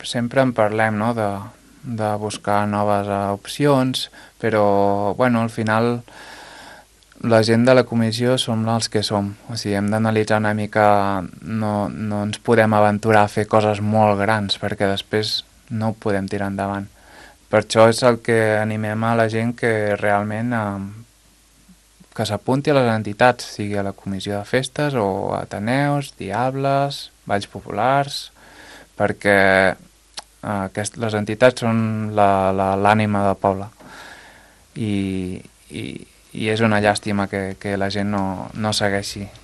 sempre en parlem, no?, de buscar noves opcions, però, bueno, al final la gent de la comissió som els que som, o sigui, hem d'analitzar una mica, no ens podem aventurar a fer coses molt grans perquè després no ho podem tirar endavant. Per això és el que animem a la gent que realment que s'apunti a les entitats, sigui a la comissió de festes o a Ateneus, Diables, Balls Populars, perquè les entitats són l'ànima del poble i és una llàstima que la gent no segueixi